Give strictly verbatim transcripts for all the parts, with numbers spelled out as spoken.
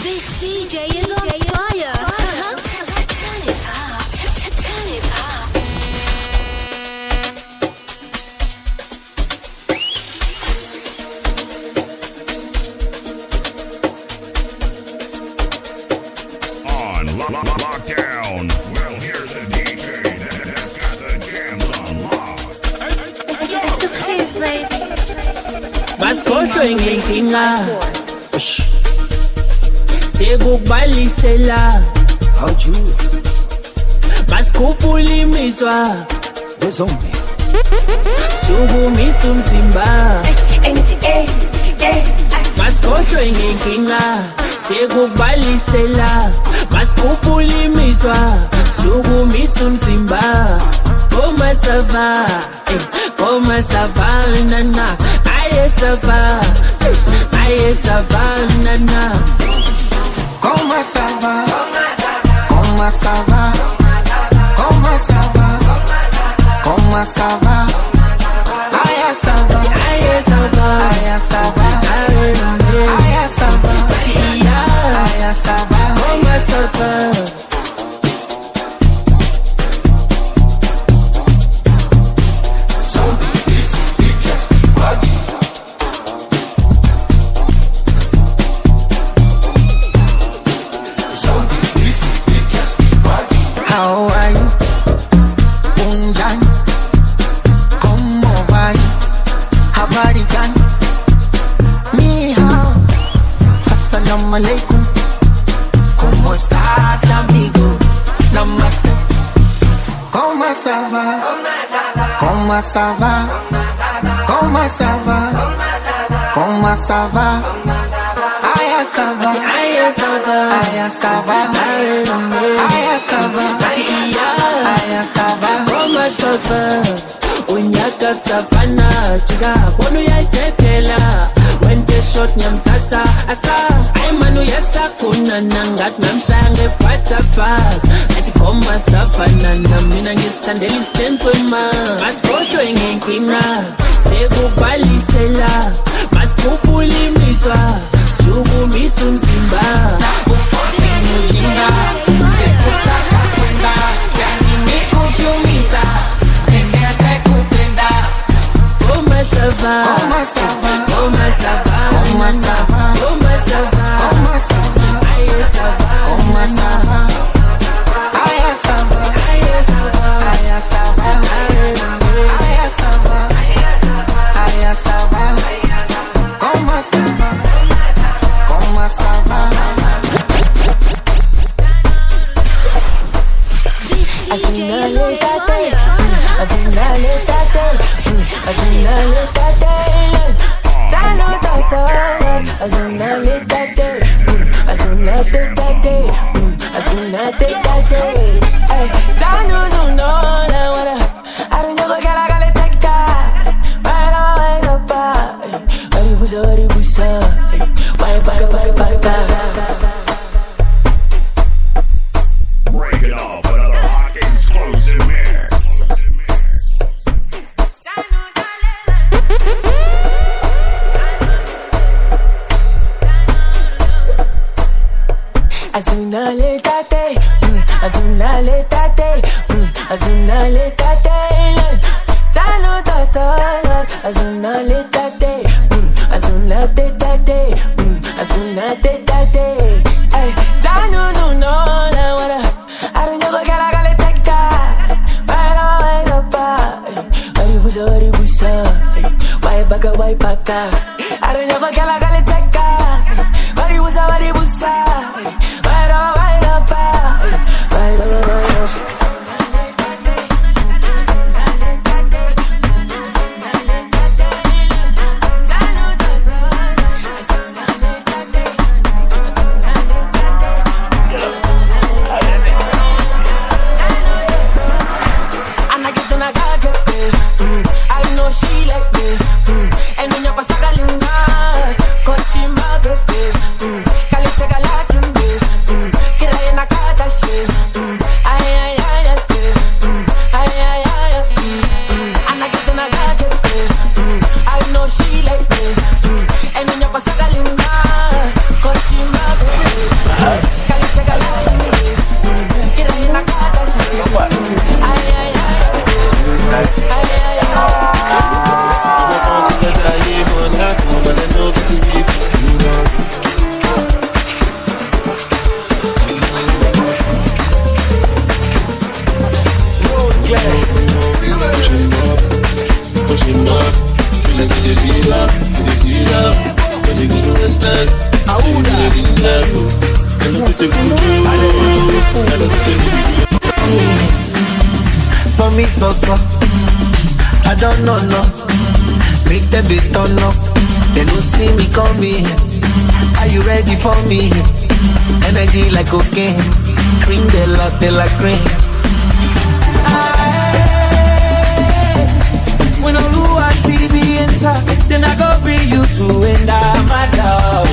This D J is on fire. Uh-huh. Turn it up. Turn it up. On lo- lo- lockdown. Well, here's a D J that has got the jams on lock. It's the kids, baby. Baskosho inginkinga sekubalisela How'd you? baskhuphula imizwa Where's on me? sukumisa umzimba N-T-A, A, baskosho inginkinga sekubalisela baskhuphula imizwa sukumisa umzimba Koma sava, eh, koma savana na, aye sava, aye savana na. Comment ça va? Comment ça va? Comment ça va? Comment ça va? Aïe ça va, Aye sava, aïe ça va, aye aïe ça va, tia, aïe ça va. koma sava. How are you? Unjan, ¿cómo va? Habari gani? Ni hao, assalamu alaikum. ¿Cómo estás, amigo? Namaste. ¿Cómo ça va? ¿Cómo ça va? ¿Cómo ça va? ¿Cómo ça va? Aïe ça va, Aye sava, aïe ça va, aye aïe ça va, tia, aïe ça va. koma sava. Unyaka savana, chiga, bonu ya tekela. Wente shot nyamtata, asa, ay manu yesa kuna nangat namshange patapag. Ati koma savana, namina ngistandeli stenzo ima. Baskosho inginkinga, sekubalisela. Baskhuphula imizwa, sukumisa umzimba. Sinujinga, sikutaka kwenda, yani nikujumiza, ningete kupenda. Koma sava, Koma sava, koma sava, koma sava, koma sava, koma sava, aye sava, koma sava, aya sava, aye sava, aya sava, aya sava, aya sava, koma sava, koma sava. this D J is on fire. Break it off, another hot explosive mix. Azuna le tate, azuna le tate, azuna le tate, talo tata, azuna le tate, azuna te tate, azuna te tate, ay, talo no no la wala, arunya ko kala kala tekta, para para pa, ari busa ari busa, wai baka wai baka, arunya ko kala kala tekta, ari busa ari busa. For me, so so, I don't know, no. Make them be turn up. They don't see me coming. Are you ready for me? Energy like cocaine. Cream de la de la cream. When all who I see me enter, then I go bring you to end up my dog.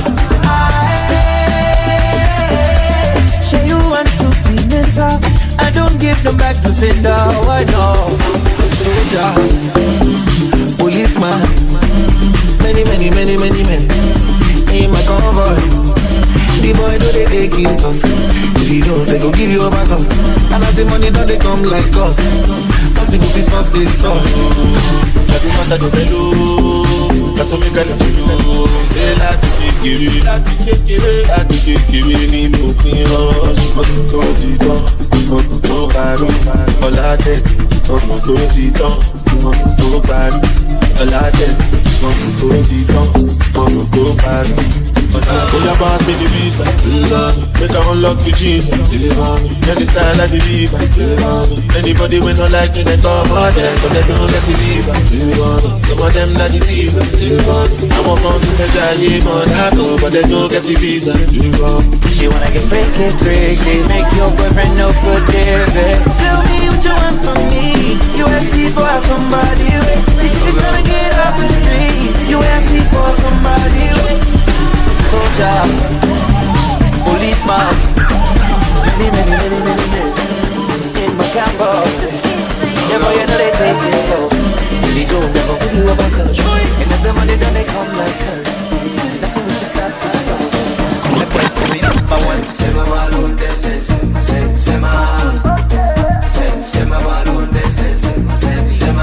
Show you want to see mental. I don't give them back to sender. I know. Soldier, policeman, many, many, many, many men in my convoy. The boy know they take insults. If he knows they go give you a back up. And as the money don't they come like us. Come to go piece of this sauce. That's the matter to do. That's what me got to do. Say la to take it, la to take it, la to take it. Ni mo fi rush, mo to ti don, mo to paru, ola te, mo to ti don, mo to paru, ola te, mo to ti don, mo to paru. Oh, yeah, pass me the visa. Make I unlock the gym. Any style I deliver. Anybody when not like me, they come out there, but they don't let me leave. Some of them not deceiver. I walk on to the giant on Apple, but they don't get the visa. She wanna get freaky, freaky, make your boyfriend no good, baby. Tell me what you want from me. You ask for somebody. She said you're tryna get off the street. You ask for somebody. Soldier, policeman, many, many, many, many men in my campus. Yeah, boy, you know they take it so. They don't never put you up a curse. And if the money done, they come like curse. Nothing we can stop this song. The boy put me number one. Sema balloon, they sema, sema, sema balloon, they sema, sema,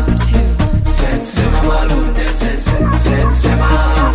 sema balloon, they sema, sema.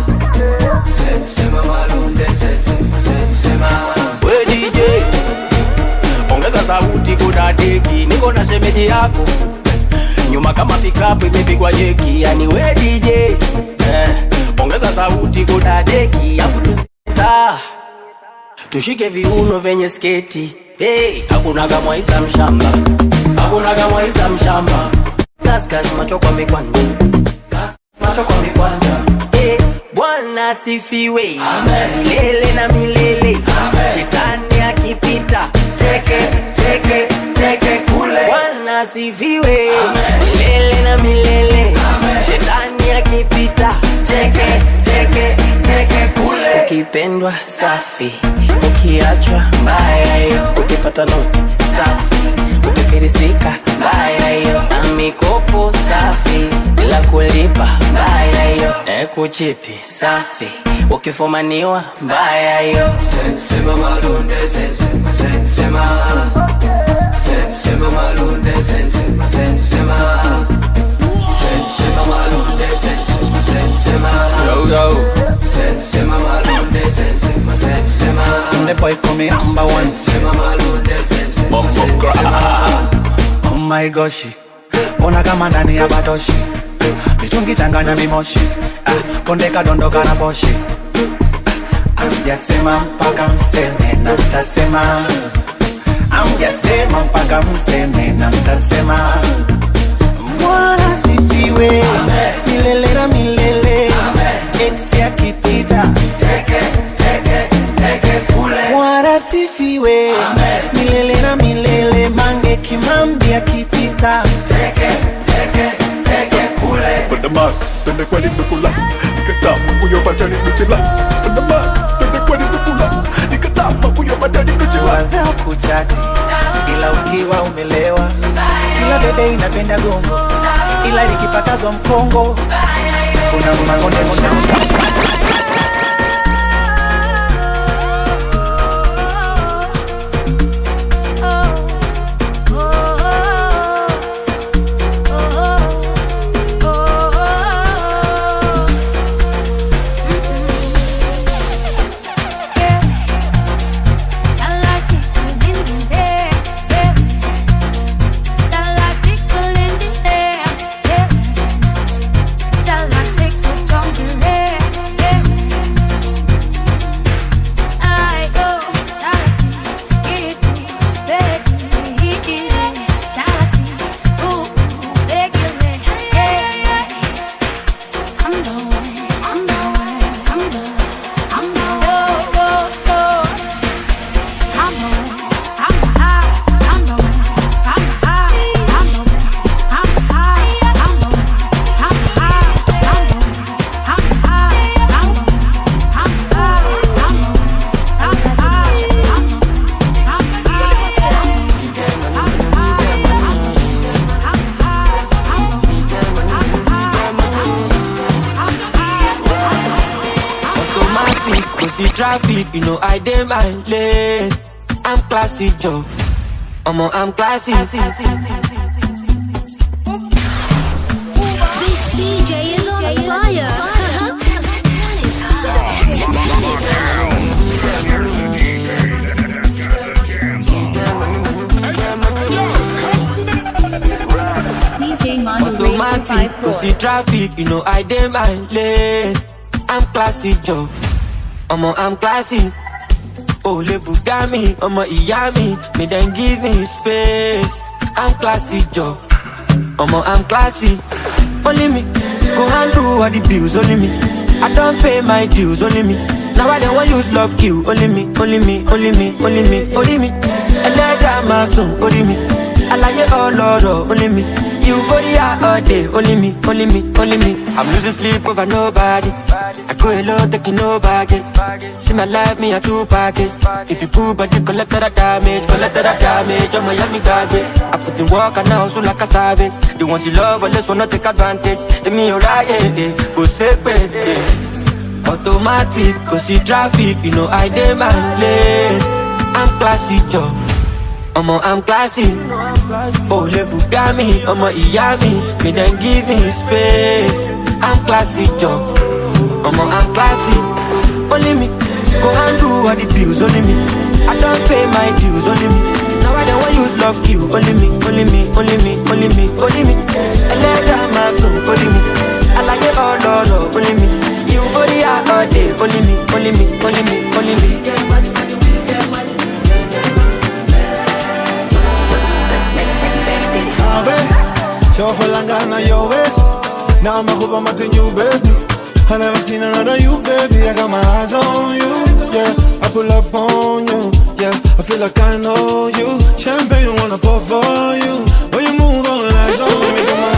We D J ongeza sauti kuna deki. Niko na shemeji yako nyuma kama pickup imepigwa jeki. Yani we D J eh, ongeza sauti kuna deki. Afu tusita tushike viuno venye sketi. Hey, hakuna kama Isa mshamba. Hakuna kama Isa mshamba. Kaskas macho kwa mikwanja. Kaskas macho kwa mikwanja. Hey, Bwana sifiwe. Amen. Milele na milele. Amen. Shetani akipita teke teke teke kule. Bwana sifiwe. Amen. Milele na milele. Amen. Shetani akipita teke teke teke kule. Ukipendwa safi, ukiachwa mbaya hiyo. Ukipata noti safi, ukifirisika mbaya hiyo. Na mikopo safi bila kulipa mbaya hiyo. E kuchiti safi, ukifumaniwa mbaya hiyo. Sema malunde, sema, sema, sema malunde, sema, sema, sema malunde, sema, sema. Yo yo. Sema malunde, sema, sema. The boy call me number one. Sema malunde, sema, sema. Oh my gosh, ona kama ndani ya batoshi. Mitungi changanya mimoshi. Ah, konde kadondoka na poshi. Amjasema mpaka mseme na mtasema. Amjasema mpaka mseme na mtasema. Bwana sifiwe. Amen. Milele na milele. Amen. Ex ya kipita teke teke teke kule. Bwana sifiwe. Amen. Milele na milele. Mange kimambi ya kipita teke teke teke kule. Put the mark, then the quality pull up. Get up, put your body in the chill. Put the mark, then the quality pull up. Get up, put your body in the chill. Wazao kuchati ila ukiwa umelewa. Kila bebe inapenda gongo ila likipatazwa mkongo kuna mangone mona. Yeah. go see traffic, you know I dey my lane. I'm classy, Joe. Omo, I'm classy. This D J is on fire. Here's the D J that has got the jams on. D J Mondo Radio Automatic, go see traffic, you know I dey my lane. I'm classy, Joe. Omo, I'm classy. Oh, le Bugami, omo iya mi, me then give me space. I'm classy, Joe. Omo, I'm classy. Only me, go handle all the bills, only me. I don't pay my dues, only me. Now I don't want use love kill, only me, only me, only me, only me, only me. And let that my son, only me. I like it all, Lord, only me. Euphoria all day, only me, only me, only me. I'm losing sleep over nobody. I go alone, taking no baggage. See my life, me a two package. If you pull body, collect that damage, collect that damage. I'm a yummy garbage. I put the work and now so like a savage. The ones you love, but let's wanna take advantage. Let me alright, yeah, go safe, yeah. Automatic, go see traffic, you know I dey my lane. I'm classy, Joe. Omo, I'm classy. Oh, le Bugami, omo iya mi, me then give me space. I'm classy, Joe. Omo, I'm classy. Only me, go handle all the bills, only me. I don't pay my dues, only me. Now I don't want use love kill, only me, only me, only me, only me, only me. I let down my soul, only me. I like it all, all, all, only me. Euphoria all day, only me, only me, only me, only me. Yo holangana your waist. Now I'm a hoop, I'm a you, baby. I never seen another you, baby. I got my eyes on you, yeah. I pull up on you, yeah. I feel like I know you. Champagne wanna pour for you. When you move on, eyes on me, come on.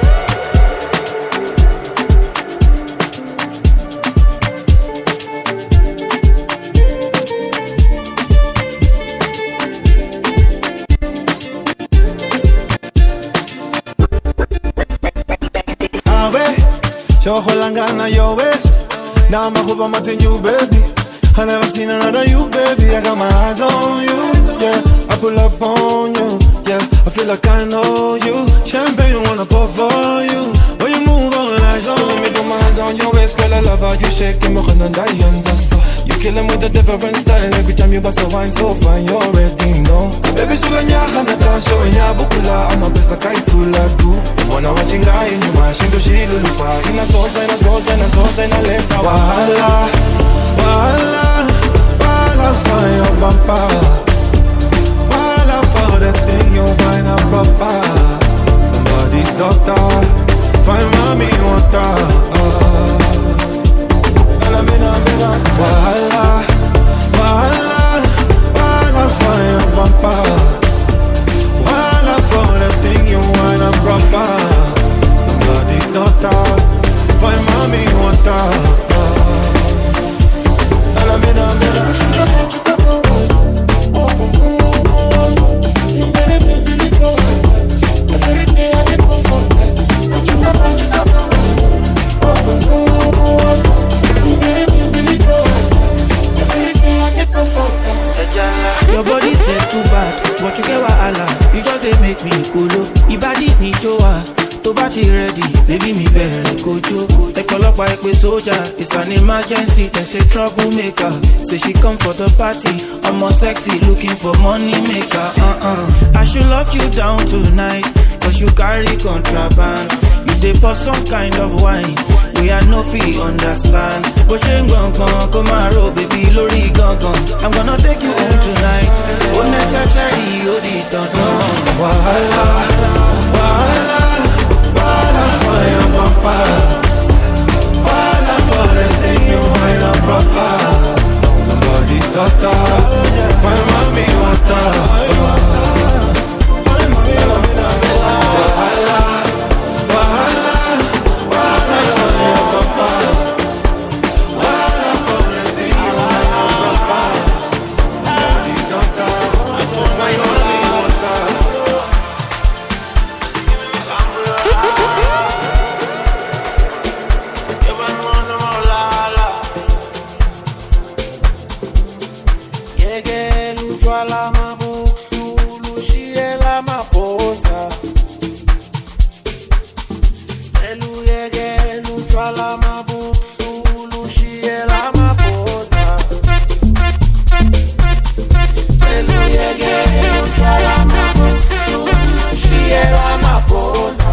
Yo holangana your waist. Now I'm a hoop, I'm a you, baby. I never seen another you, baby. I got my eyes on you, yeah. I pull up on you, yeah. I feel like I know you. Champagne wanna pour for you. When you move on, eyes on me. So let me do my hands on your waist, girl. I love how you shake and mochen and diamonds. You kill him with a different style. Every time you bust a wine so fine, you already know. Baby, suga nyaha na tansho nya bukula. I'm a best like I tula do. Mwana wachinga inyu mashindo shilulupa. Ina sosa, ina sosa, ina sosa, ina lesa. Wahala, wahala, wahala for your bumper. Wahala for the thing you find a proper. Somebody's doctor, find mommy water. Wahala, wahala, wahala for your bumper. Wahala for the thing you wanna proper. Somebody's daughter, find mommy water. Your body said too bad, but you get wahala. You just dey make me cool. Ibadi ni joa, to bati ready, baby me bere kojo. Ekolopa ekpe soldier, it's an emergency. They say troublemaker, say she come for the party. I'm more sexy, looking for money maker. Uh-uh. I should lock you down tonight, cause you carry contraband. You dey pour some kind of wine, we are no fee understand. But she gon' gon' come and baby lori gon' gon'. I'm gonna take you home tonight. Unnecessary, you did don't know. Wahala, wahala, wahala for your bumper. Wahala for the thing you wind up proper. Somebody's daughter, find mommy water. Wahala, wahala, wahala for your bumper. Wahala for the thing you wind up proper. Somebody's daughter, find mommy water. Seluyekela utshwala mabuhlulu ushiyela amabhoza. Seluyekela utshwala mabuhlulu ushiyela amabhoza. Seluyekela utshwala mabuhlulu ushiyela amabhoza.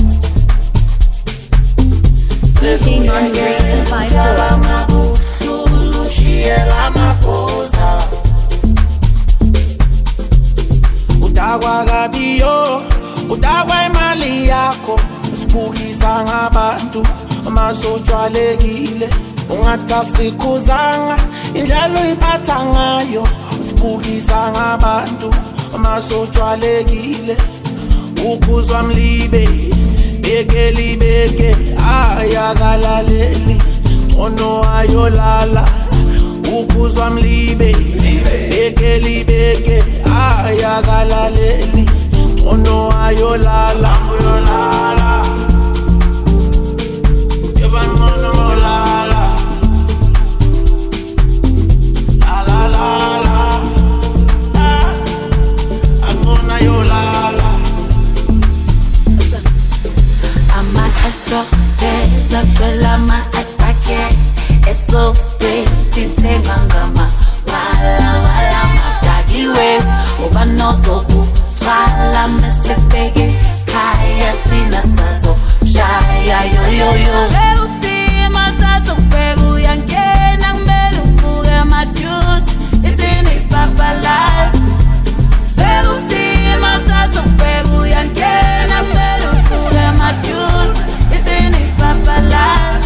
Seluyekela utshwala mabuhlulu ushiyela amabhoza. Udakwa kabiyo, udakwa imali yakho, usibukisa ngabantu amasotshwalekile. Ungatasikhuzanga indlela uyiphatha ngayo, usibukisa ngabantu amasotshwalekile. Ukuzwa mlibe, beke libeke, ayakalaleli, ono ayolala. Ukuzwa mlibe, beke libeke, ayakalaleli, ono ayolala. Ayolala, yebanono molala. La la la la, akona ayolala. I'm a astro, there's a girl, I'm a aspake. It's so sweet, it's a gangama. Wala wala matagi we, ubano zoku. Twala mesepege, kaya tina sazo. Shaya yo yo yo. Seusi matatu pegu yanke nang melu fuga majuice. It's in it papalas. Seusi matatu pegu yanke nang melu fuga majuice. It's in it papalas.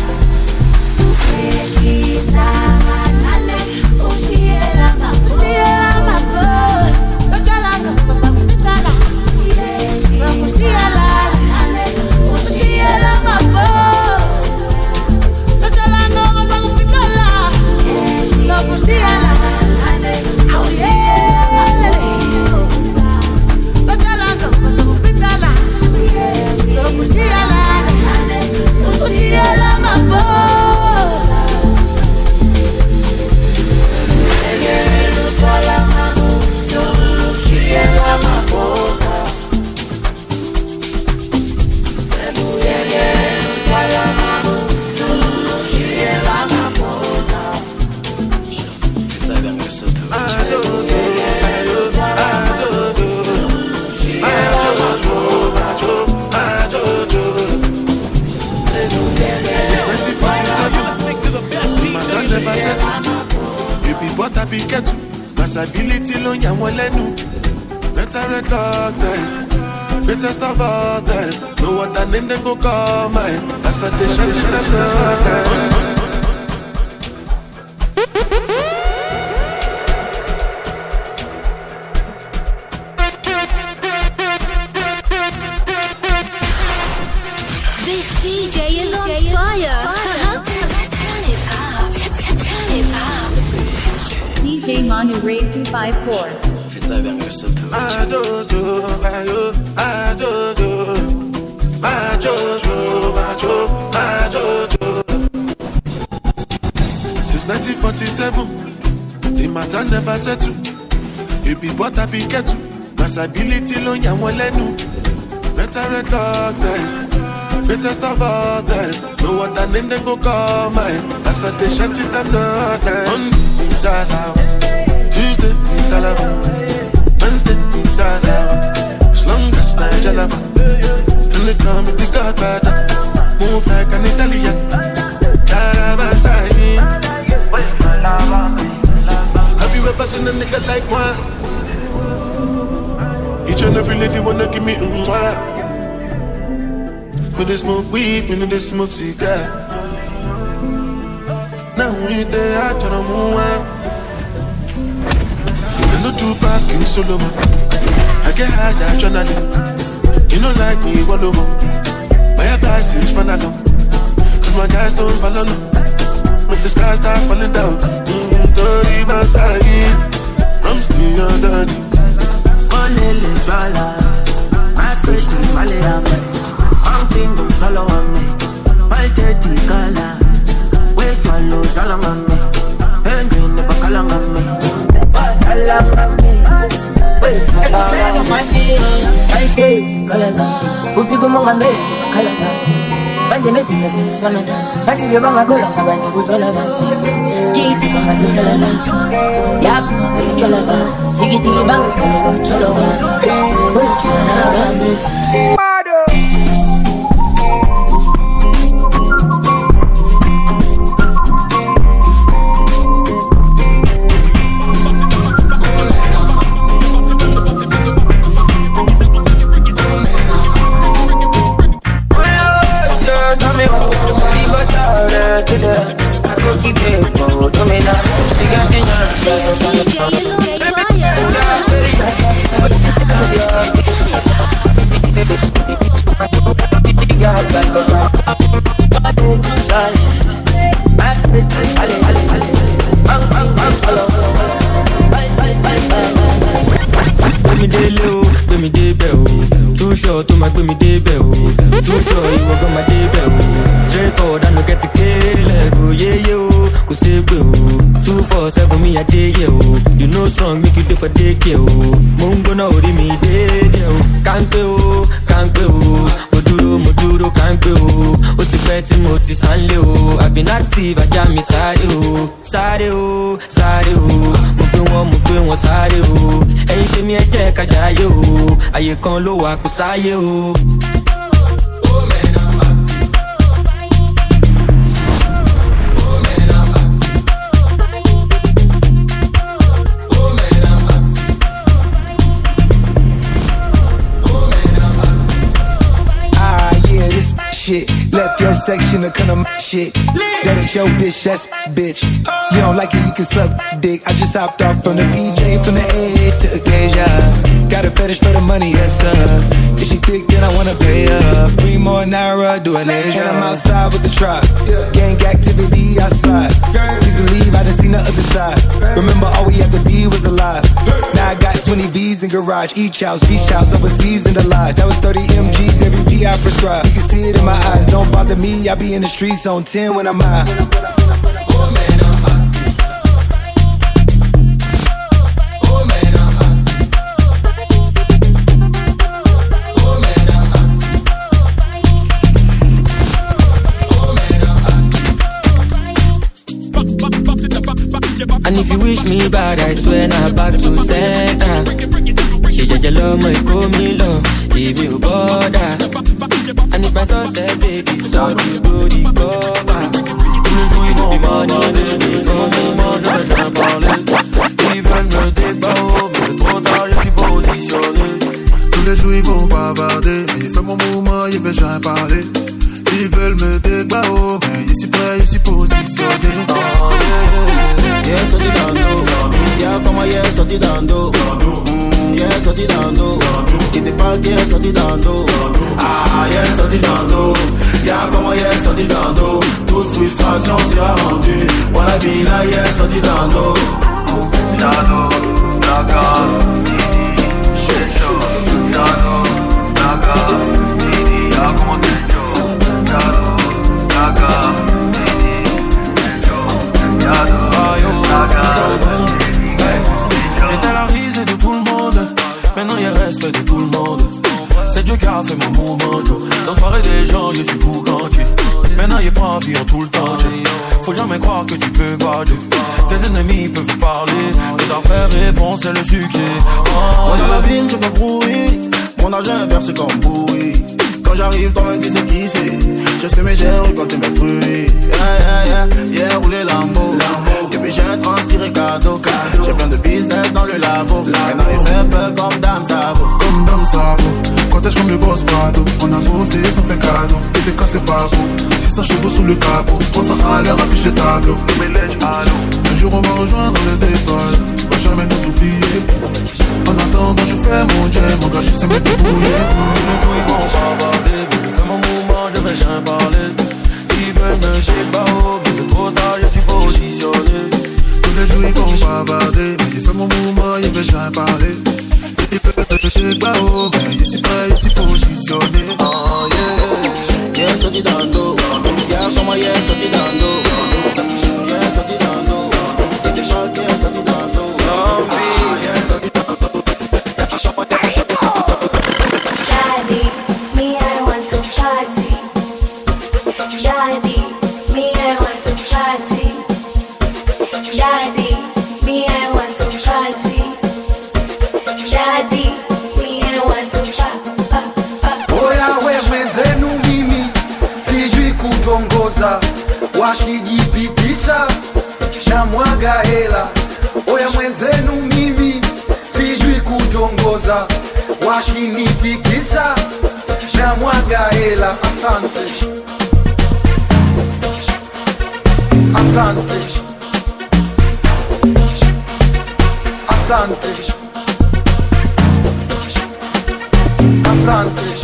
Ability lo nyawo lenu. Better recognize, better stop all that. No other name they go call mine. That's a dish to the This D J is on fire. Turn it up. Turn it up. D J Manu Ray two five four. Since nineteen forty-seven, the matter never settle. You be what I be get to. Masability lo nyawo lenu. Better recognize, better stop all that. No other name they go call mine. That's a dish to the night. Tuesday, Dalaba. Wednesday, Dalaba. As long as Nigelaba. And they call me the Godfather. Move like an Italian. Dalaba, have you ever seen a nigga like one? Each and every lady wanna give me a mwah. When they smoke weed, when they smoke cigar. Now we there, I turn on one. No two pass, give me solo man. I get high, I journaling. You know like me, one over. My advice is run along. Cause my guys don't follow no. Make the sky start falling down. Mm, dirty about time. I'm still your daddy. Only dollar. My first thing, Malayam. I'm thinking, follow on me. My jetty color. Wait, my load, dollar on me. And you never call on me. monga me kalanga banje mesinga siswana bati byo banga kolanga banje kuchola ba kiti banga sisala la yap kuchola ba tigi tigi banga kuchola ba kuchola ba Too sure to my me day bell. Too sure you will go my day bell. Straight forward and no get to kill. Go yeah yo, go say go. Two four seven me a day yo. You know strong make you do for day kill. Mungo na ori me day yo. Can't go, can't go. Moduro, moduro can't go. Oti peti moti sanle o. I've been active, I jam me side o, side o, side o. Mugbe won, mugbe won side o. Ẹyin tèmi ẹ jẹ́ ká jayé o. Ayé kan ló wà kò sáyé o. Shit. Left your section to kind of shit. That ain't your bitch, that's bitch. You don't like it, you can suck dick. I just hopped off from the D J, from the edge to occasion. Got a fetish for the money, yes sir. If she thick, then I wanna pay her. Three more naira, do an Asia. And I'm outside with the tribe. Gang activity outside. Please believe I done seen the other side. Remember all we had to be was alive. Now I got twenty V's in garage. Each house, beach house, overseas in the lodge. That was thirty M Gs, every P I prescribed. You can see it in my eyes, don't bother me. I be in the streets on ten when I'm out. Oh man, I'm hot. Oh man, I'm hot. Oh man, I'm hot. Oh man, I'm hot. And if you wish me bad, I swear now back to center. She just love me, call me love, give you border. And if my success, baby, so you go the cover. Ils vont m'aborder, mais pour le moment je vais jamais parler. Ils veulent me débarrasser, mais c'est trop tard, je suis positionné. Tous les jours ils vont bavarder, mais il fait mon mouvement, il veut jamais parler. Ils veulent me débarrasser, mais je suis prêt, je suis positionné. Oh yeah, yeah, yeah, sorti d'ando. Yeah, comment yeah, sorti d'ando. Yeah, sorti d'ando. Qui te parle, yeah, sorti d'ando. Ah, yeah, sorti d'ando. Yeah, comment yeah, sorti d'ando. Toute frustration sera rendue. Wanna be là, yeah, sorti d'ando. Dando, naga, didi, c'est chaud. Dando, naga, didi, y'a comment t'es chaud. Dando, naga, didi, c'est chaud. Dando, naga, didi, c'est chaud. J'étais la risée de tout le monde. Maintenant y'a respect de tout le monde. C'est Dieu qui a fait mon mouvement. Dans soirée des gens, je suis pour gantier. Maintenant y'a pas envie en tout le temps. Faut jamais croire que tu peux battre. Tes ennemis peuvent parler. De ta faire réponse, c'est le succès. Oh, moi dans la ville, je fais bruit. Mon argent est versé comme bouillie. Quand j'arrive, toi-même tu sais qui c'est. Je sais mes gères, récolter mes fruits. Yeah, yeah, yeah, yeah, rouler Lambo. Depuis j'ai transpiré cadeau. J'ai plein de business dans le labo. Maintenant il fait peur comme Dame Sabo. Comme Dame Sabo. Protège comme le boss Prado. On a bossé sans faire cadeau. Et t'es cassé pas beau. six cents chevaux sous le capot. trois cents à l'heure affiche le tableau. Un jour on va rejoindre les étoiles. Tu vas jamais nous oublier. En attendant je fais mon jam. Mon gars je sais me débrouiller. Les coups ils vont bavarder. Mais fais mon mouvement je vais jamais parler. Ils veulent me débarrasser. Mais c'est trop tard je suis positionné. Tous les jours ils vont bavarder. Mais il fait mon mouvement il veut jamais parler. Ils veulent me débarrasser. Mais je suis prêt je suis positionné. Oh yeah. Yeah sorti d'ando. Yeah comment yeah sorti d'ando. Yeah sorti d'ando. Et des gens qui sont sorti d'ando. Yeah sorti d'ando. Daddy, me I want wakijipitisha na mwaga hela. Oya mwenzenu mimi sijui kutongoza, wakinifikisha na mwaga hela. Asante, asante, asante, asante.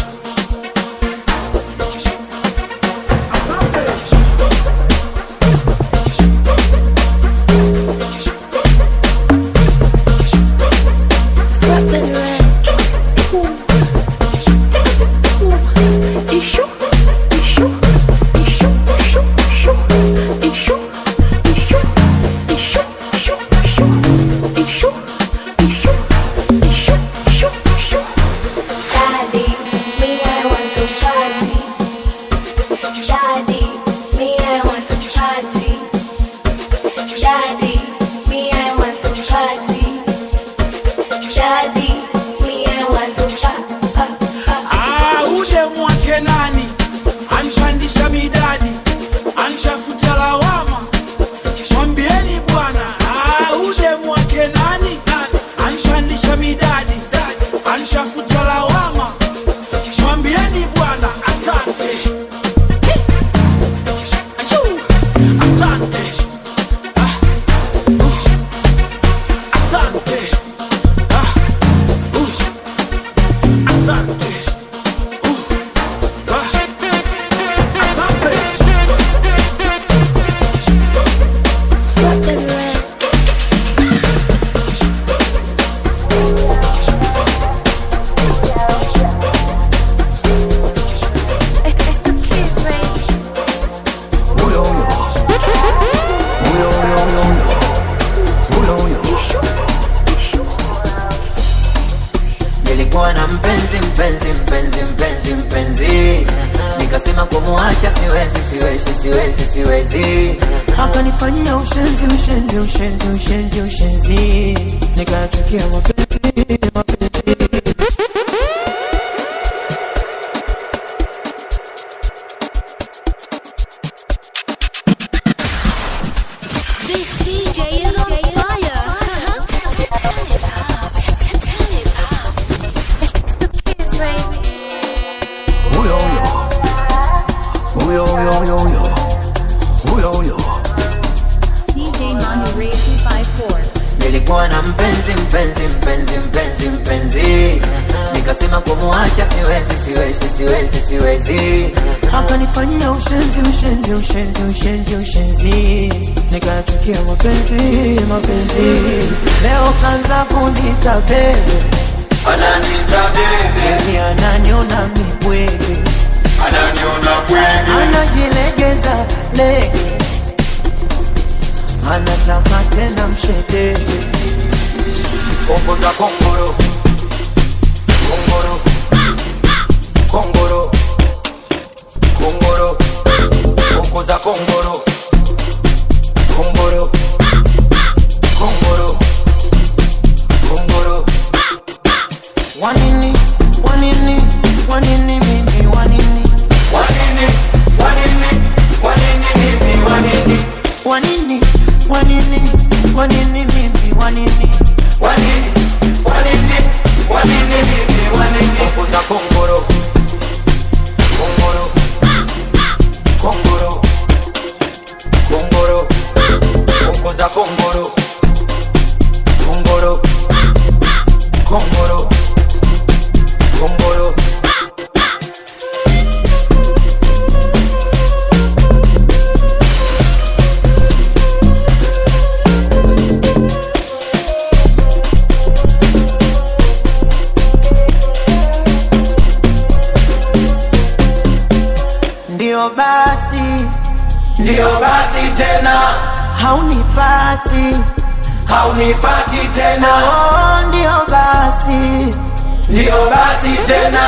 Ndio basi, ndio basi tena, haunipati, haunipati tena. Oh, ndio basi, ndio basi tena,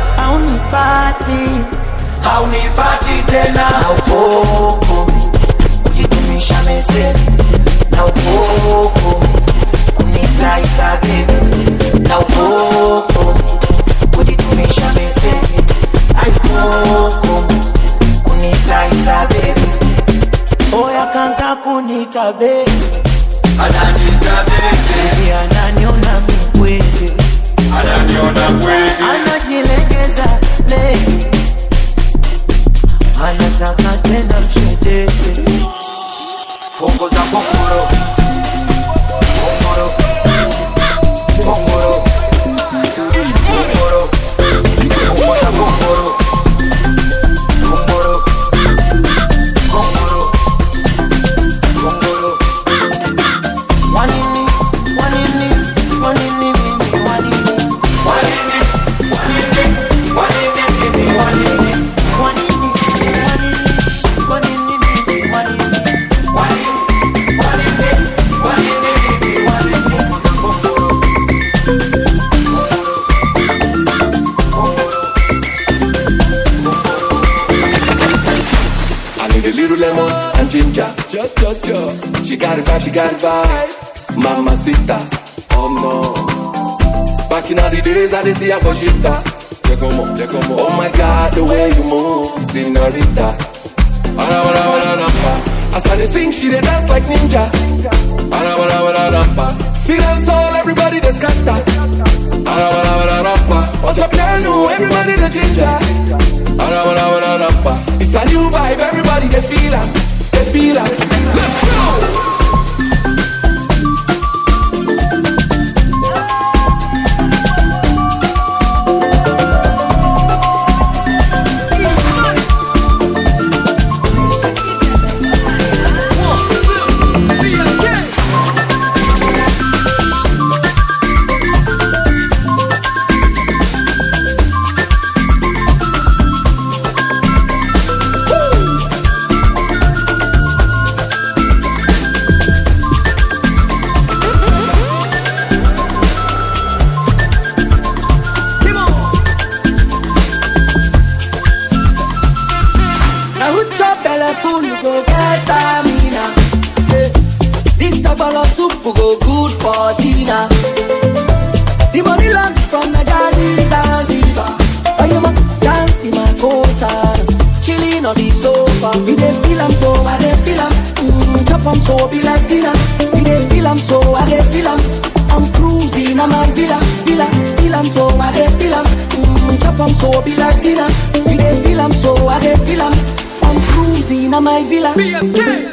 haunipati, haunipati tena. Na ukoko kujitumisha meseli, na ukoko kunitaita baby, na ukoko kujitumisha meseli, ai ukoko kunitaita baby. babe. Ananita baby. Ananiona mkweli. Ananiona kweli. Anajilegeza leo. Anataka tena mshedede. Fungo za kokoro. Kokoro. Kokoro. Kokoro. Fungo za kokoro. Kokoro. Kokoro. Kokoro. Wanini, wanini, wanini mimi, wanini. Wanini, wanini, wanini mimi, wanini. Wanini, wanini, wanini mimi, wanini. Lemon and ginger, jo, jo, jo. She got it vibe, she got it vibe. Mamacita, oh no. Back in all the days I did see her cosita. Oh my God, the way you move, señorita. As I sing, she dey dance like ninja. See dance all, everybody dey scatter. Watch up piano, everybody dey ginger. It's a new vibe, everybody they feel it, they feel it. Let's go! My villa. B M K.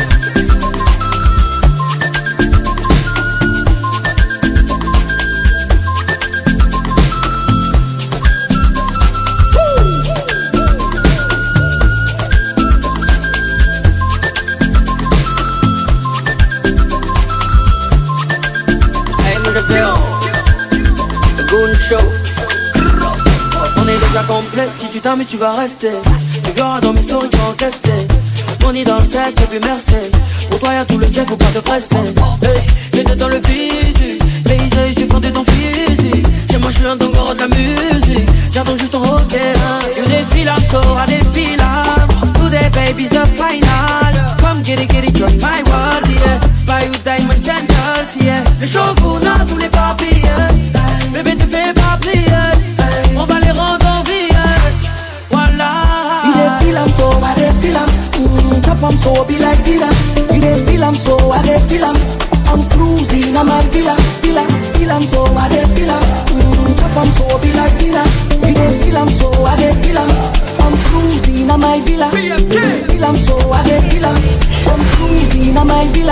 Si tu t'amuses tu vas rester. Tu verras dans mes stories tu vas encaisser. Money dans le sec et puis merci. Pour toi y'a tout le jet, faut pas te presser. Hey, j'étais dans le physique. Paysan, je suis fan de ton physique. J'ai moi je suis un dongoro de la musique. J'attends juste ton ok hein. You défile à tour, à défile today baby's the final. Come get it, get it, join my world, yeah. Buy you diamond sandals, yeah. Le shogun a tous les papiers. Bébé te fais pas plier. On va les rendre en vie. You dey feel am so, I dey feel am. Mm, chop am so, be like dinner. You dey feel am so, I dey feel am. I'm cruising, I'm a villa, villa. Feel am so, I dey feel am. Mm, chop am so, be like dinner. You dey feel am so, I dey feel am. I'm cruising, I'm a villa. Feel am so, I dey feel am. I'm cruising, I'm a villa.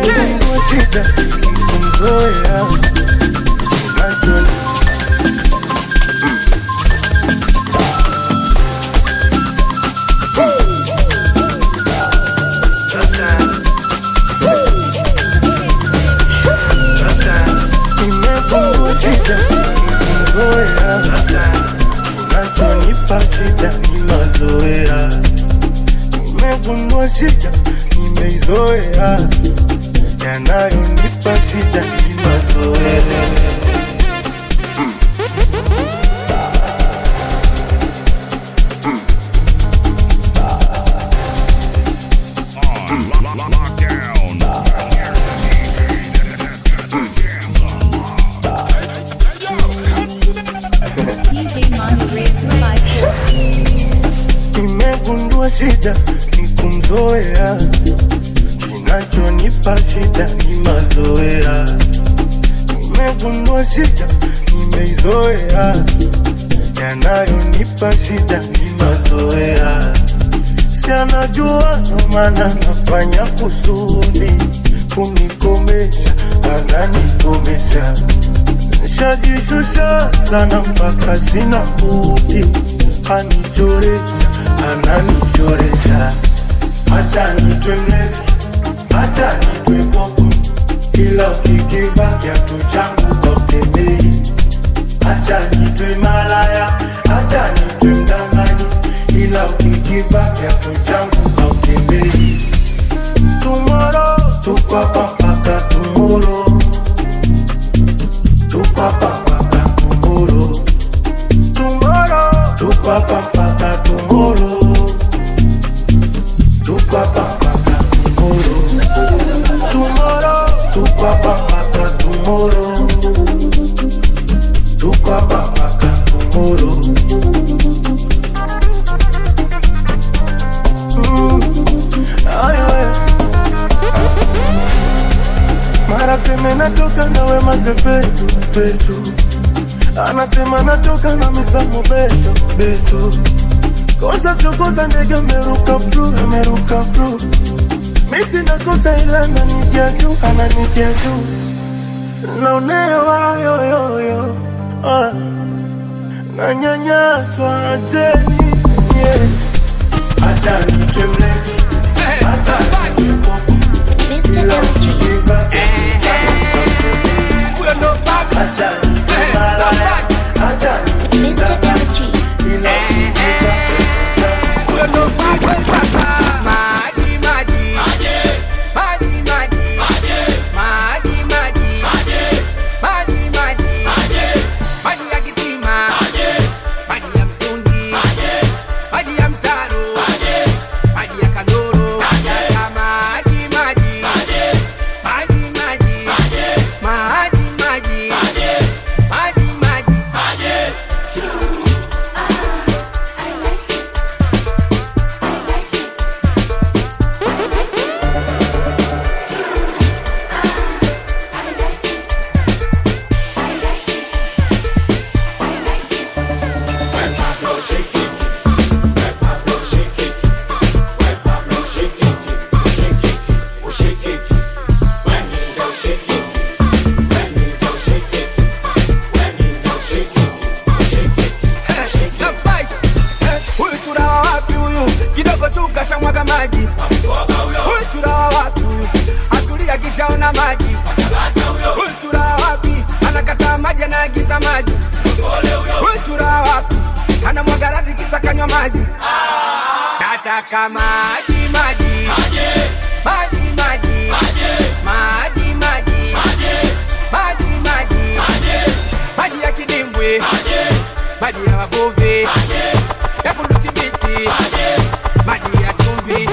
Nimegundua shida, nimeizoea. Yanayonipa shida ni mazoea. Nimegundua shida ni kumzoea. Kinachonipa yanayonipa shida ni mazoea. Nimegundua shida nimeizoea, yanayonipa shida ni mazoea. Si anajua ndo maana nafanya kusudi kunikomesha, ananikomesha. Nishajishusha sana mpaka sina budi, anichoresha, ananichoresha. Acha nitwe mlevi, acha nitwe popo, kila ukikiva kiatu changu hautembei. Acha nitwe malaya, acha nitwe mdanganyi, ila ukikiva kiatu changu hautembei. Tomorrow, tuko hapa mpaka tomorrow. Tuko hapa mpaka tomorrow. Tomorrow, tuko hapa mpaka tomorrow. Tuko hapa mpaka tomorrow. Tomorrow, tuko hapa mpaka tomorrow. Tuko hapa mpaka tomorrow. Mara seme natoka na wema zepetu, petu. Anasema natoka na misamo beto, beto. Kosa sio kosa ndege meruka bro, meruka bro. Misi na kosa ila ananitia juu, ananitia juu. Naonewa yo yo yo, ah. Nanyanyaswa ajeni, yeah. Acha nitwe mlevi, acha nitwe popo, ila ukikiva we're no bad. Acha nitwe malaya, acha nitwe mdanganyi, ila ukikiva we're no bad. Maji maji, maji maji, maji maji, maji maji, maji ya kisima, maji ya mtungi, maji ya mtaro, maji ya kandoro. Maji maji, maji maji, maji maji, maji maji. Huyu turawa wapi huyu? Kidogo tu kashamwaga maji. Huyu turawa wapi huyu? Atulia kishaona maji. Huyu turawa wapi? Anakata maji anaagiza maji. Huyu turawa wapi? Anamwaga radhi kisa kanywa maji. Nataka maji maji, maji maji, maji maji, maji maji, maji ya kidimbwi, maji ya wavuvi, ya kunduchi bichi, maji ya chumvi.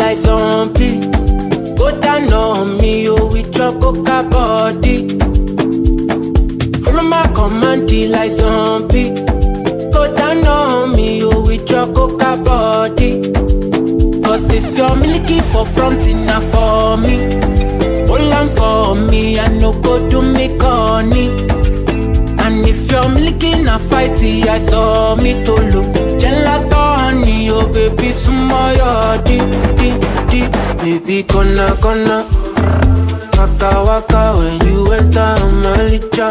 like zombie. Go down on me, oh, with your coca body. Follow my command like zombie. Go down on me, oh, with your coca body. Cause this your milky for front enough for me. Hold on for me, I no go to me corny. And if you're milking a fighty, I saw me to look. Gelato honey, oh baby, sumoyo di, di, di. Baby, gonna, gonna. Waka, waka, when you enter my licha.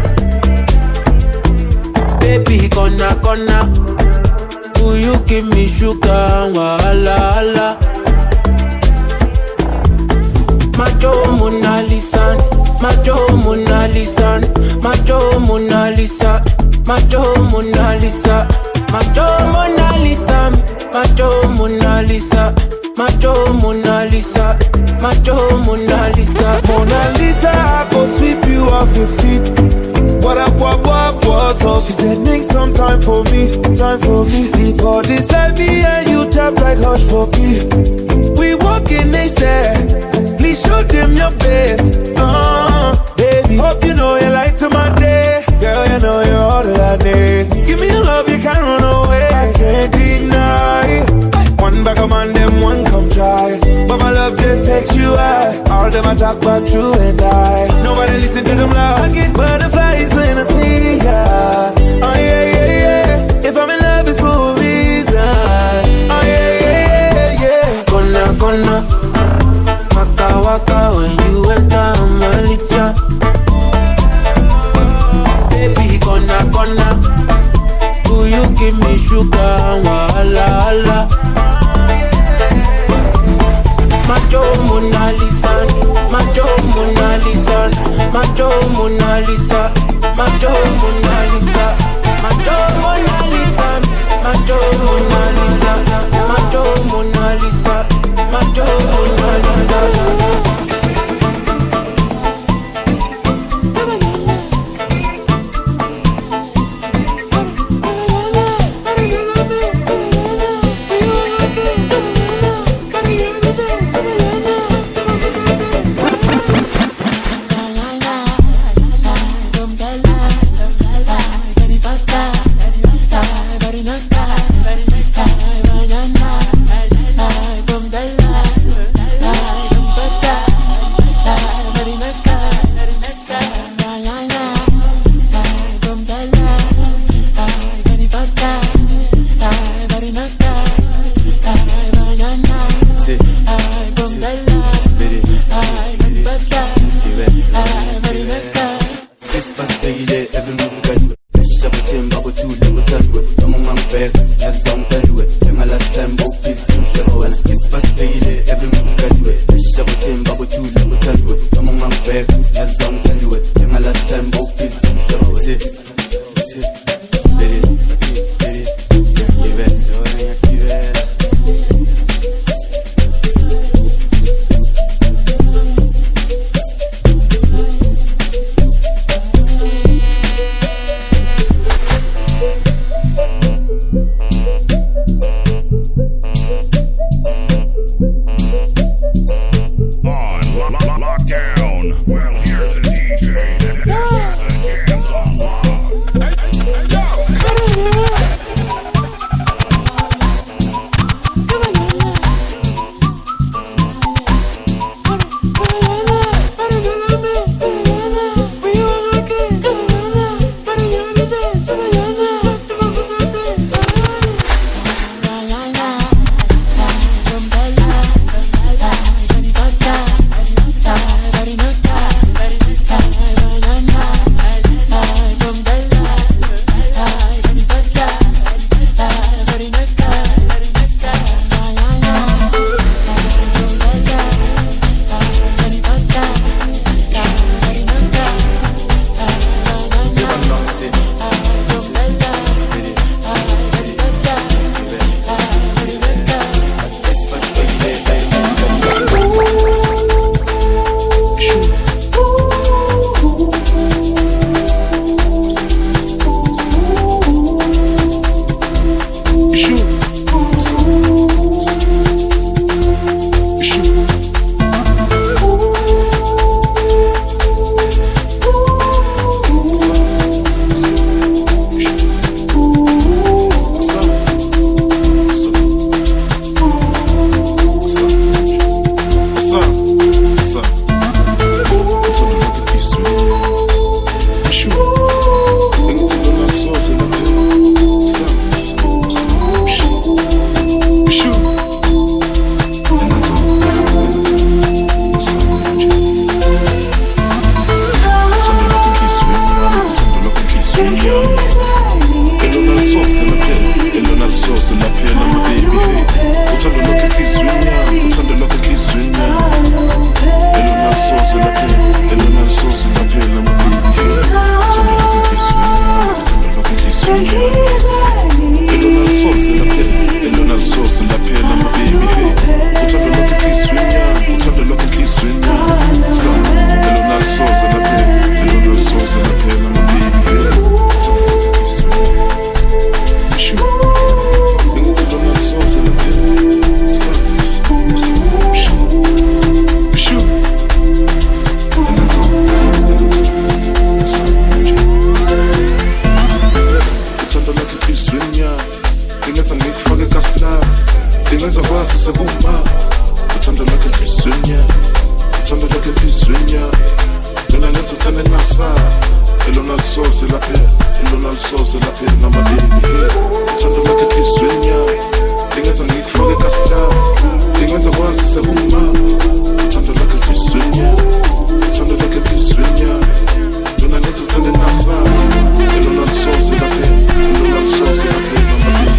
Baby, gonna, gonna. Will you give me sugar, wala, wala. Macho Mona Lisa, Macho Mona Lisa, Macho Mona Lisa, Macho Mona Lisa, Macho Mona Lisa, Macho Mona Lisa, Macho Mona Lisa, Macho Mona Lisa. Mona Lisa, I go sweep you off your feet. What up, what, what, what? So she said, make some time for me, time for me. See for this heavy and you tap like hush for me. We walking next there. Please show them your best. Uh, baby, hope you know you light to my day. Girl, you know you're all that I need. Give me your love, you can't run away. I can't deny. One back of man, them one come try. But my love just takes you high. All them I talk about you and I. Nobody listen to them loud. I get butterflies when I see ya. Oh yeah, yeah, yeah. If I'm in love, it's for a reason. Oh yeah, yeah, yeah, yeah. Gonna, gonna. Waka, waka, when you enter my licha. Baby, gonna, gonna. Will you give me sugar, wala, wala. Macho Mona Lisa, Macho Mona Lisa, Macho Mona Lisa, Macho Mona Lisa, Macho Mona Lisa, Macho Mona Lisa, Macho Mona Lisa, Macho Mona Lisa. On E non alzo se la pe, e non alzo se la pe, na malini Uthando lakhe enhlizweni yami lingenza ngikufake kasihla lingenza kwazisa kuma Uthando lakhe enhlizweni yami Uthando lakhe enhlizweni yami Lona ngenza uthande nasana E non alzo se la pe, e non alzo se la pe, na malini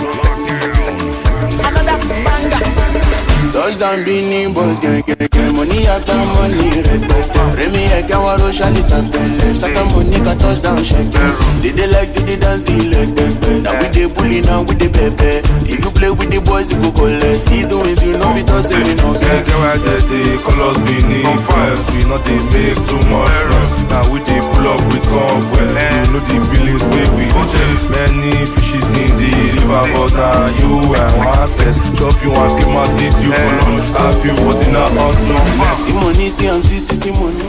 Touchdown, Beanie Boys, gang, gang, gang, money money, I got money, respect. Remy, I got one Roshali Sapele. Saka money, got touchdown, shakers. They they like to the dance, the leg, baby. Now we they bully, now we they pepe. If you play with the boys, you go collect. See the wins, you know it does, we know get. Get why they colors beneath us. We not they make too much noise. Now we they pull up with comfort. You know the billings way we take. Many fishes in the river, but now you and one test. Chop you and keep my teeth, you for lunch. I feel for dinner on See money, see I'm see, see money.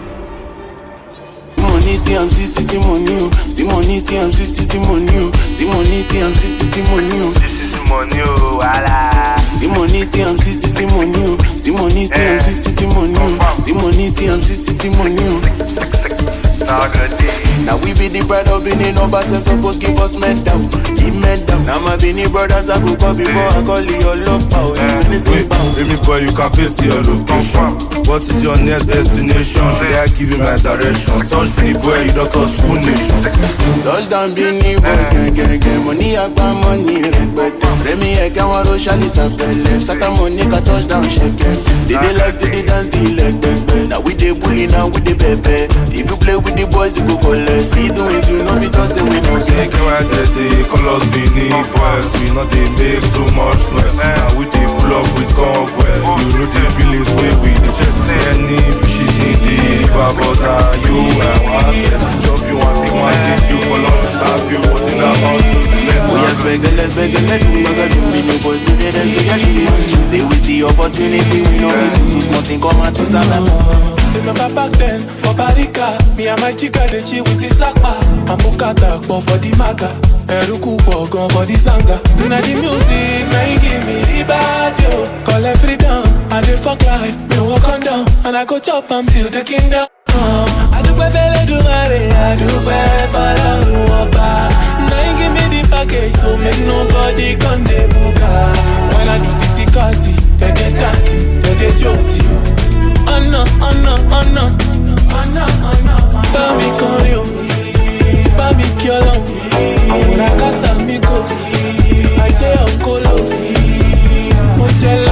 Money, see I'm see, see money. See money, see I'm see, see money. See money, see I'm see, see money. Money, voila. See money, see I'm see, see money. See money, see I'm see, see money. See money, see I'm see, see money. Now we be the bride of Benin numbers and supposed give us medal, give medal. Now my Benin brothers I go call before I call your love power. Anything bound. Let me boy, you can paste your location. What is your next destination? Should I give you my direction? Touch the boy, you don't touch full nation. Touchdown Benin boys, gang gang gang. Money I got money, respect. Remy I got one Roshali Sapele. Saka money got touchdown shakers. They they like to the dance, the leg, baby. Now we they bully, now we they pepe. If you play with the boys, you go collect. See the wins, you know it does, we know get. Get why they colors beneath us. We not they make too much noise. Now we they pull up with comfort. You know the billings way we the chest. Many fishes in the river, but now you and one test. Chop you and pick my teeth, you for lunch. I feel for dinner on to the left. Oh yes, beg a let's beg a let's do beg a do. Me no boys do the rest, so yeah, she must. Say we see opportunity, we know this is small thing come out to Zala. Remember back then, for Barika, me and my chica, they chill with the sakpa. I'm Bukata, but for the maga. Eruku, Bogon, for the zanga. Now the music, now you give me liberty, yo. Call it freedom, I dey fuck life, me walk on down. And I go chop, I'm still the kingdom. I do pay belle do mare, I do pay for la uopa. Now you give me the package, so make nobody come de buka. When I do titi kati, they dey dancing, they dey josie, yo. Oh no, oh no, oh no, oh no, oh no. Bami Korio, Bami Kiolo, Amura Casa Amigos, Aje Onkolos, Mojello,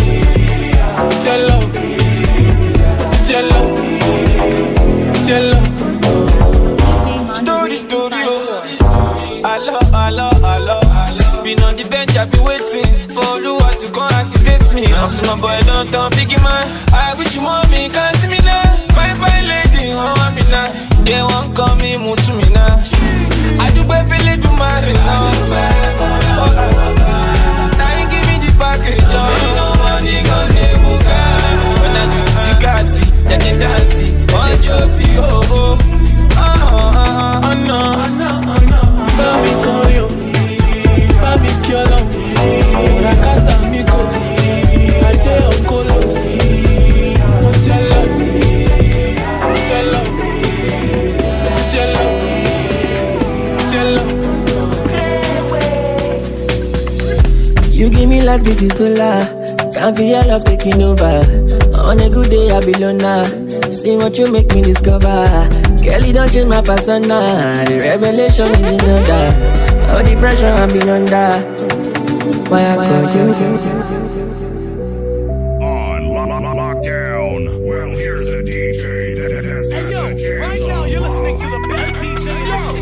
Jello, Jello, Jello. Story, studio. Hello, hello, hello. Been on the bench, I've been waiting for Lua to come activate me. I'm my boy, don't talk biggie man. I wish you want me, can't see me now. Bye bye lady, oh I'm in now. They won't call me, move to me now. I do baby, let do my now. Now you give me the package, oh you know money gon' never go. When I do the Tikati, then they dance it. Oh Josie, oh oh. Oh oh oh no, oh no, oh no. Baby, call you. Baby, Kiolo. Amura Casa Amigos. Aje Onkolos. Jello, Jello, Jello, Jello. You give me life, beauty solar. Can't feel your love taking over. On a good day, I be loner. See what you make me discover. Kelly don't change my persona. The revelation is in order. All the pressure I've been under. Why I call you? Lockdown. Well, here's the D J that has got the jam. Right now, you're listening to the best D J.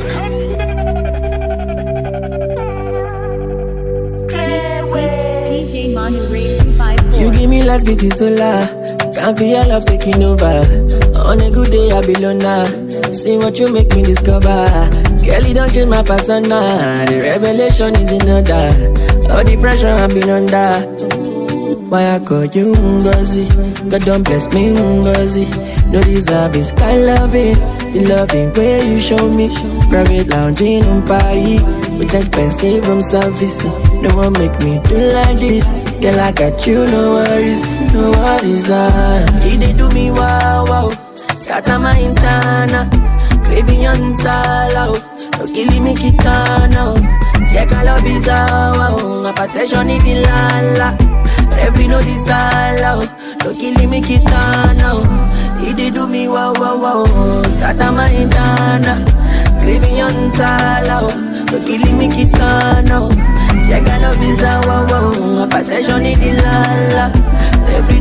D J Manu Ray two five four. You give me life, beauty solar. Can't feel your love taking over. On a good day, I be loner. See what you make me discover. Kelly don't change my persona. The revelation is in order. All the pressure I've been under. Why I call you Ngozi? God don't bless me Ngozi. No deserve is sky loving. The loving way you show me. Private lounge in Umpai. With expensive room service. No one make me do like this. Girl, I got you, no worries. No worries, ah. He they do me wow wow. Scatter my intana. Baby on sala. No killing me kitana. Check all of his wow. My protection is the lala. Every no this all no killing me kitana. He did do me wow wow wow. Scatter my intana. Gravy on sala. No killing me kitana. Check all of his wow wow. My protection is the lala. Every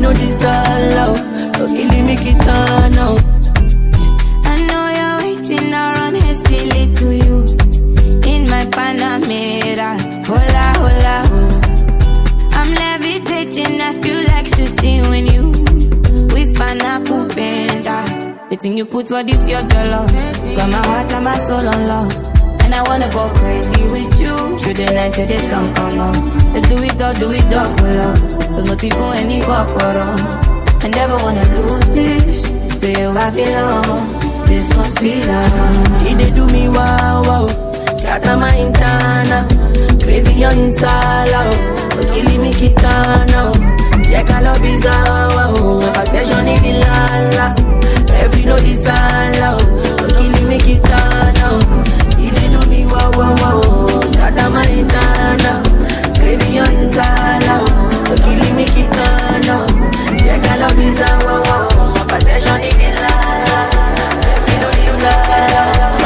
know this all out. Don't kill me, make it turn out. I know you're waiting around hastily to you. In my Panamera, hola, hola, oh. I'm levitating, I feel like sushi when you whisper na kupenda. The thing you put for this your dollar. Got my heart and my soul on love. And I wanna go crazy with you. Through the night till the sun come on. Let's do it all, do it all for love. There's not even any corporal. I never wanna lose this. To you I belong. This must be love. He they do me wow wow. Scatter my internal. Gravy on insala. Cause killing me kitana. Check a love is wow. My passion is the lala. Every know this all. Cause killing me kitana. He they do me wow wow wow. Scatter my internal. Gravy on insala. Cause killing me kitana. Check a love is wow. My passion is the lala. Every know this all.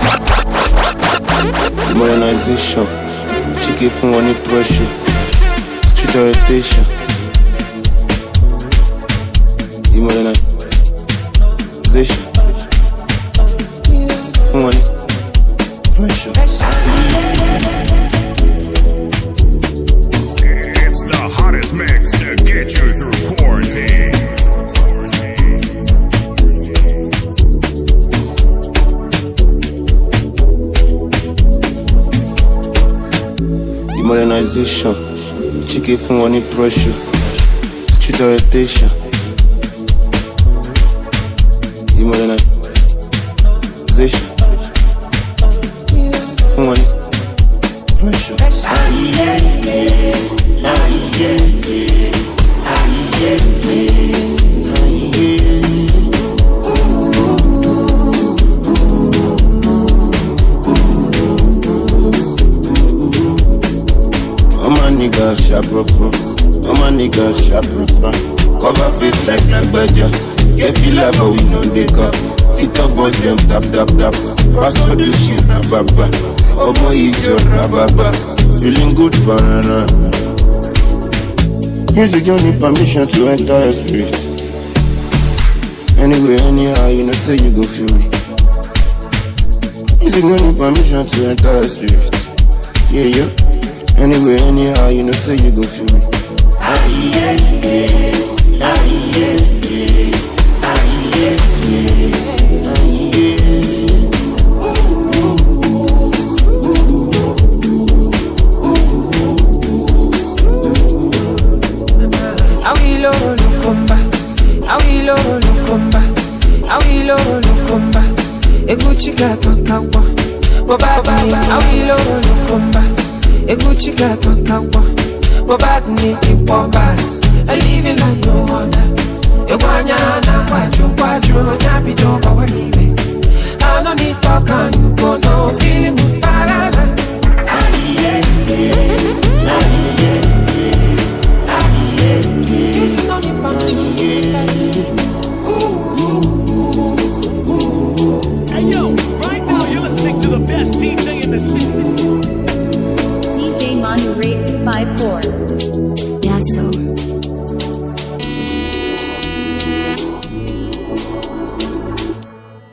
Modernization, chicken from one pressure, street orientation. Modernization, from one pressure. It's the hottest mix to get you through quarantine. Modernization, chicken from one pressure, street orientation. Modernization, from one pressure. Niggas sharp proper, all my niggas sharp proper. Cover face like black badger. Get feel like but we know they cup. TikTok boys them tap tap tap. Pastor do shit rababa. Oh my ego rababa. Feeling good banana. Music don't need permission to enter your spirit. Anyway, anyhow, you know say you go feel me. Music don't need permission to enter your spirit. Yeah, yeah. Anyway, anyhow, you know, say you go feel me. Ah, yeah, yeah. Ah, yeah, yeah. Ah, yeah, yeah. Ah, yeah. Ooh, ooh, ooh. I will all come back. I will all come back. I will all come back. A Gucci got on top. I will all come back. A Gucci got on top. But bad need to walk back. I live in like no wonder. A wanyana, quadru, quadru, nappy dog, I will leave it. I don't need talk and you go no feeling good. Parana. Hey yo, right now you're listening to the best D J in the city. D J Manu Rate five four.